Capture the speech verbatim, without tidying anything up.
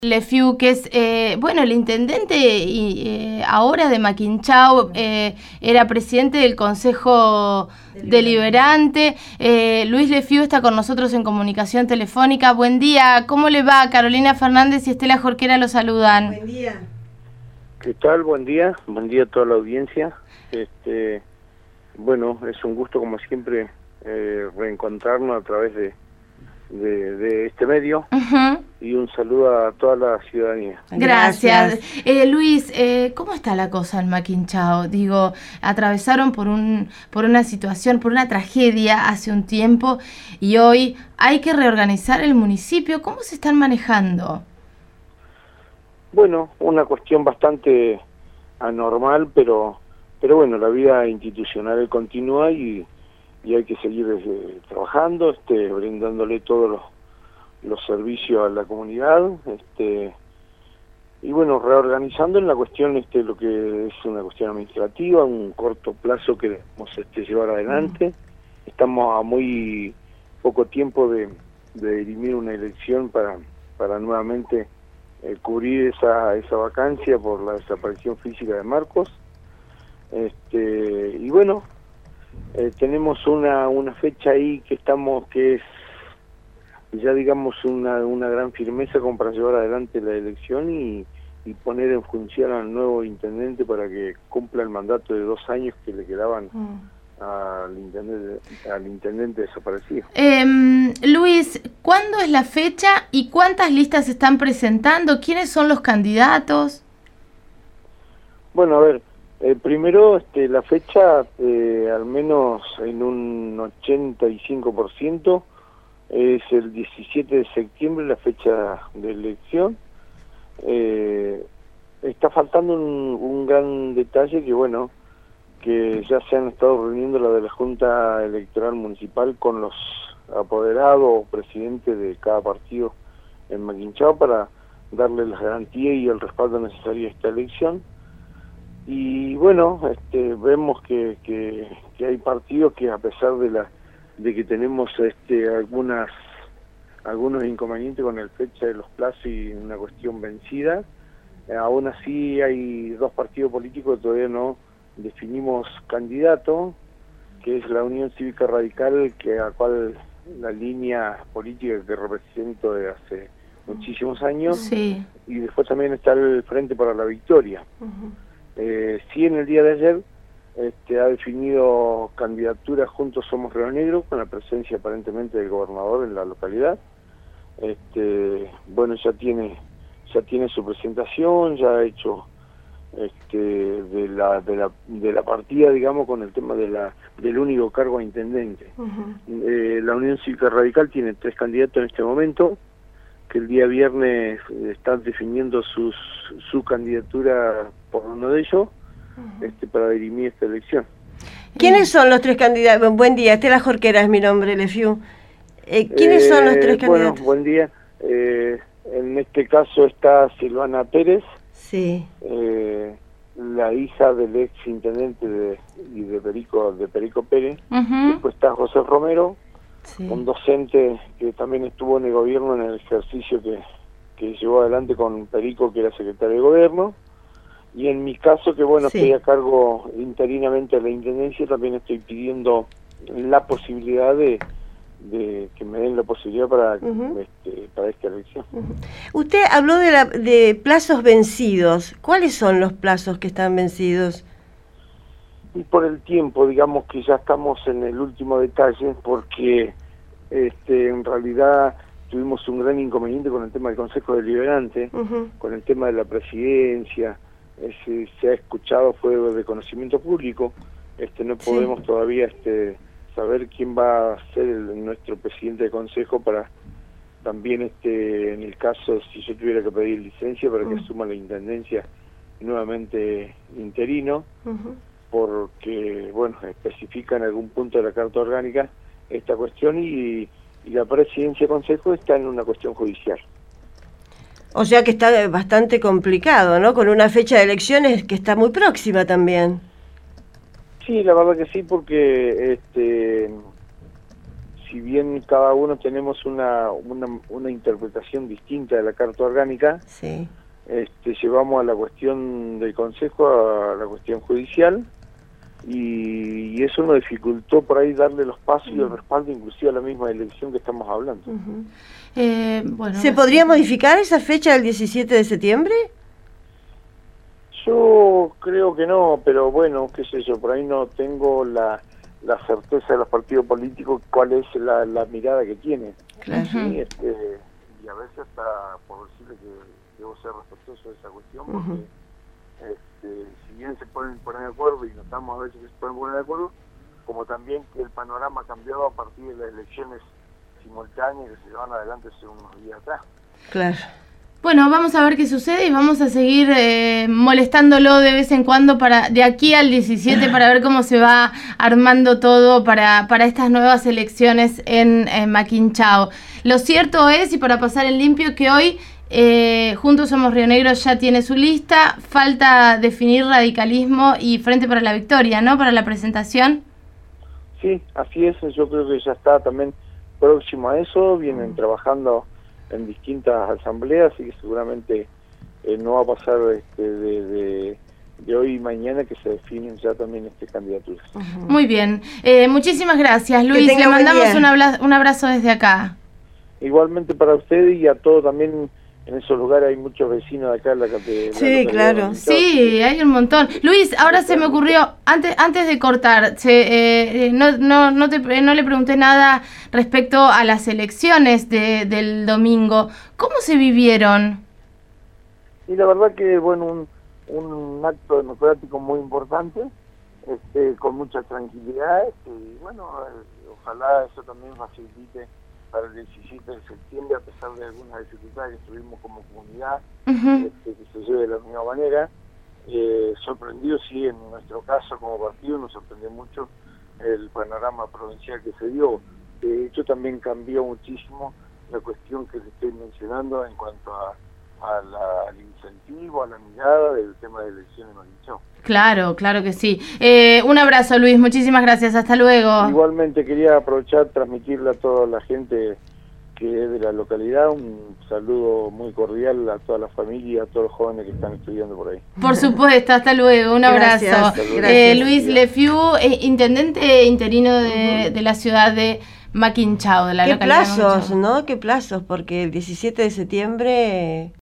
Lefiu, que es, eh, bueno, el intendente y, eh, ahora de Maquinchao, eh, era presidente del Consejo Deliberante. Eh, Luis Lefiu está con nosotros en comunicación telefónica. Buen día, ¿cómo le va? Carolina Fernández y Estela Jorquera lo saludan. Buen día. ¿Qué tal? Buen día, buen día a toda la audiencia. Este, bueno, es un gusto como siempre eh, reencontrarnos a través de, de, de este medio. Uh-huh. Y un saludo a toda la ciudadanía. Gracias. Eh, Luis, eh, ¿cómo está la cosa en Maquinchao? Digo, atravesaron por un por una situación, por una tragedia hace un tiempo y hoy hay que reorganizar el municipio. ¿Cómo se están manejando? Bueno, una cuestión bastante anormal, pero pero bueno, la vida institucional continúa y, y hay que seguir eh, trabajando, este, brindándole todos los los servicios a la comunidad, este y bueno, reorganizando en la cuestión, este lo que es una cuestión administrativa, un corto plazo que debemos este, llevar adelante. Mm. Estamos a muy poco tiempo de, de dirimir una elección para, para nuevamente eh, cubrir esa, esa vacancia por la desaparición física de Marcos. Este y bueno, eh, tenemos una, una fecha ahí que estamos, que es ya digamos una, una gran firmeza como para llevar adelante la elección y, y poner en función al nuevo intendente para que cumpla el mandato de dos años que le quedaban mm. al, intendente, al intendente desaparecido. Eh, Luis, ¿cuándo es la fecha y cuántas listas se están presentando? ¿Quiénes son los candidatos? Bueno, a ver, eh, primero este, la fecha, eh, al menos en un ochenta y cinco por ciento, es el diecisiete de septiembre, la fecha de elección. Eh, está faltando un, un gran detalle que, bueno, que ya se han estado reuniendo la de la Junta Electoral Municipal con los apoderados o presidentes de cada partido en Maquinchao para darle las garantías y el respaldo necesario a esta elección. Y bueno, este, vemos que, que, que hay partidos que, a pesar de la de que tenemos este algunas algunos inconvenientes con el fecha de los plazos y una cuestión vencida, eh, aún así hay dos partidos políticos que todavía no definimos candidato, que es la Unión Cívica Radical, que a cual la línea política que represento de hace muchísimos años, sí. Y después también está el Frente para la Victoria. Uh-huh. eh, sí, en el día de ayer Este, ha definido candidatura Juntos Somos Río Negro, con la presencia aparentemente del gobernador en la localidad. Este, bueno, ya tiene ya tiene su presentación, ya ha hecho este, de la de la de la partida, digamos, con el tema de la del único cargo a intendente. Uh-huh. eh, la Unión Cívica Radical tiene tres candidatos en este momento, que el día viernes están definiendo sus su candidatura por uno de ellos. Este, para dirimir esta elección. ¿Quiénes son los tres candidatos? Buen día, Estela Jorquera es mi nombre, Lefiu. Eh, ¿Quiénes eh, son los tres candidatos? Bueno, buen día. Eh, en este caso está Silvana Pérez, sí. eh, la hija del ex intendente de, y de Perico de Perico Pérez. Uh-huh. Después está José Romero, sí. Un docente que también estuvo en el gobierno en el ejercicio que, que llevó adelante con Perico, que era secretario de gobierno. Y en mi caso, que bueno, sí. Estoy a cargo interinamente de la intendencia, también estoy pidiendo la posibilidad de, de que me den la posibilidad para, uh-huh. este, para esta elección. Uh-huh. Usted habló de, la, de plazos vencidos. ¿Cuáles son los plazos que están vencidos? Y por el tiempo, digamos que ya estamos en el último detalle, porque este, en realidad tuvimos un gran inconveniente con el tema del Consejo Deliberante, uh-huh. con el tema de la presidencia. Se, se ha escuchado, fue de conocimiento público, este no podemos sí. todavía este saber quién va a ser el, nuestro presidente de consejo, para también este en el caso si yo tuviera que pedir licencia para que uh-huh. asuma la intendencia nuevamente interino, uh-huh. porque bueno, especifica en algún punto de la Carta Orgánica esta cuestión y, y la presidencia de consejo está en una cuestión judicial. O sea que está bastante complicado, ¿no? Con una fecha de elecciones que está muy próxima también. Sí, la verdad que sí, porque este si bien cada uno tenemos una, una, una interpretación distinta de la Carta Orgánica, sí. este, llevamos a la cuestión del Consejo, a la cuestión judicial, y, y eso nos dificultó por ahí darle los pasos y el respaldo inclusive a la misma elección que estamos hablando. Uh-huh. eh, bueno, ¿Se podría modificar esa fecha del diecisiete de septiembre? Yo creo que no, pero bueno, qué sé yo, por ahí no tengo la, la certeza de los partidos políticos cuál es la, la mirada que tienen. Claro. ¿Sí? Este, y a veces hasta por decirle que debo ser respetuoso de esa cuestión, porque uh-huh. este, si bien se pueden poner de acuerdo, y notamos a veces que se pueden poner de acuerdo, como también que el panorama ha cambiado a partir de las elecciones simultáneas que se llevan adelante hace unos días atrás. Claro. Bueno, vamos a ver qué sucede y vamos a seguir eh, molestándolo de vez en cuando para de aquí al diecisiete para ver cómo se va armando todo para, para estas nuevas elecciones en, en Maquinchao. Lo cierto es, y para pasar en limpio, que hoy eh, Juntos Somos Río Negro ya tiene su lista. Falta definir radicalismo y Frente para la Victoria, ¿no? Para la presentación. Sí, así es. Yo creo que ya está también próximo a eso. Vienen trabajando en distintas asambleas, y que seguramente eh, no va a pasar este, de, de, de hoy y mañana que se definen ya también este candidaturas. Uh-huh. Muy bien, eh, muchísimas gracias, Luis, le mandamos un, abla- un abrazo desde acá. Igualmente para usted y a todos también. En esos lugares hay muchos vecinos de acá en la capital. Sí, claro. Sí, hay un montón. Luis, ahora se me ocurrió, antes antes de cortar, se, eh, no no no, te, no le pregunté nada respecto a las elecciones de, del domingo. ¿Cómo se vivieron? Y la verdad que, bueno, un, un acto democrático muy importante, este, con mucha tranquilidad, y bueno, eh, ojalá eso también facilite para el diecisiete de septiembre, a pesar de algunas dificultades que tuvimos como comunidad, uh-huh. este, que se lleve de la misma manera. Eh, sorprendido, sí, en nuestro caso como partido nos sorprendió mucho el panorama provincial que se dio. De hecho, también cambió muchísimo la cuestión que les estoy mencionando en cuanto a, a la, al incentivo, a la mirada del tema de elecciones en Maquinchao. Claro, claro que sí. Eh, un abrazo, Luis, muchísimas gracias, hasta luego. Igualmente quería aprovechar, transmitirle a toda la gente que es de la localidad un saludo muy cordial a toda la familia y a todos los jóvenes que están estudiando por ahí. Por supuesto, hasta luego, un abrazo. Gracias, gracias. Eh, Luis Lefiu, eh, intendente interino de, uh-huh. de la ciudad de Maquinchao, de la ¿Qué localidad plazos, de no? ¿Qué plazos? Porque el diecisiete de septiembre...